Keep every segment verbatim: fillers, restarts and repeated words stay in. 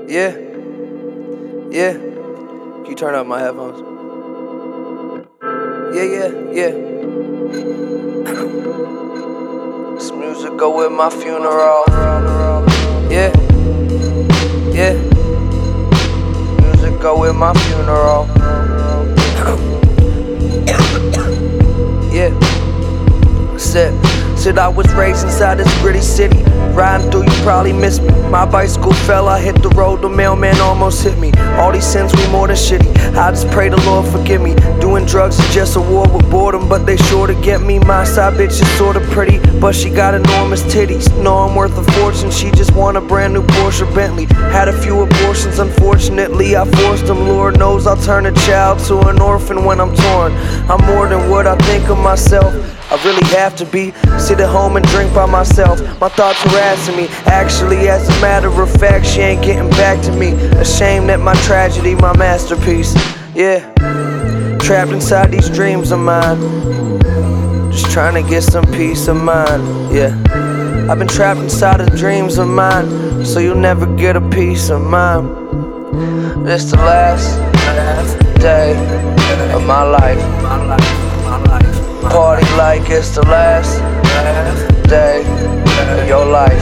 Yeah, yeah. Can you turn up my headphones? Yeah, yeah, yeah. This music go with my funeral. Yeah, yeah. Music go with my funeral. Yeah. Said, said I was raised inside this gritty city. Riding through, you probably missed me. My bicycle fell, I hit the road, the mailman almost hit me. All these sins, we more than shitty. I just pray the Lord forgive me. Doing drugs is just a war with boredom, but they sure to get me. My side bitch is sorta pretty, but she got enormous titties. Know I'm worth a fortune, she just want a brand new Porsche Bentley. Had a few abortions, unfortunately I forced them. Lord knows I'll turn a child to an orphan when I'm torn. I'm more than what I think of myself. I really have to be. Sit at home and drink by myself. My thoughts harassing me. Actually, as a matter of fact, she ain't getting back to me. Ashamed that my tragedy, my masterpiece. Yeah, trapped inside these dreams of mine. Just trying to get some peace of mind. Yeah, I've been trapped inside of dreams of mine, so you'll never get a piece of mine. This the last day of my life. Party like it's the last day of your life.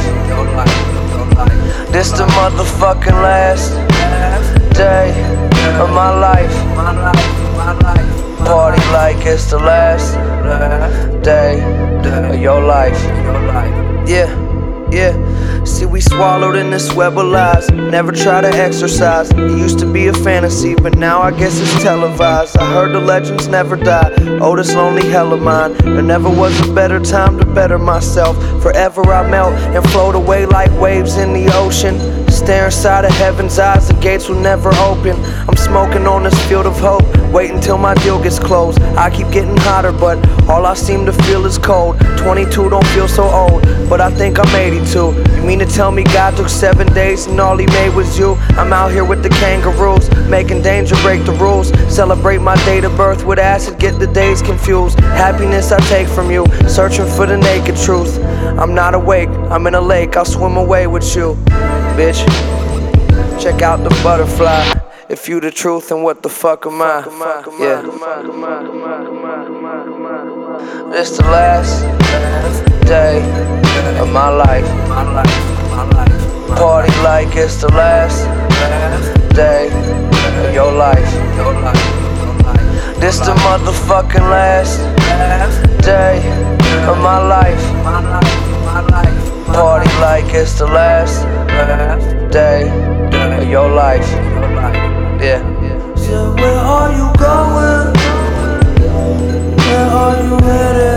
This the motherfucking last day of my life. Party like it's the last day of your life. Yeah, yeah. See, we swallowed in this web of lies. Never try to exercise. It used to be a fantasy, but now I guess it's televised. I heard the legends never die. Oh, this lonely hell of mine. There never was a better time to better myself. Forever I melt and float away like waves in the ocean. Stare inside of heaven's eyes, the gates will never open. I'm smoking on this field of hope, wait until my deal gets closed. I keep getting hotter, but all I seem to feel is cold. twenty-two don't feel so old, but I think I'm eighty-two. You mean to tell me God took seven days and all he made was you? I'm out here with the kangaroos, making danger break the rules. Celebrate my date of birth with acid, get the days confused. Happiness I take from you, searching for the naked truth. I'm not awake, I'm in a lake, I'll swim away with you. Bitch, check out the butterfly. If you the truth, then what the fuck am I? Yeah. This the last day of my life. Party like it's the last day of your life. This the motherfucking last day of my life. Party like it's the last day of your life. Yeah. So where are you going? Where are you headed?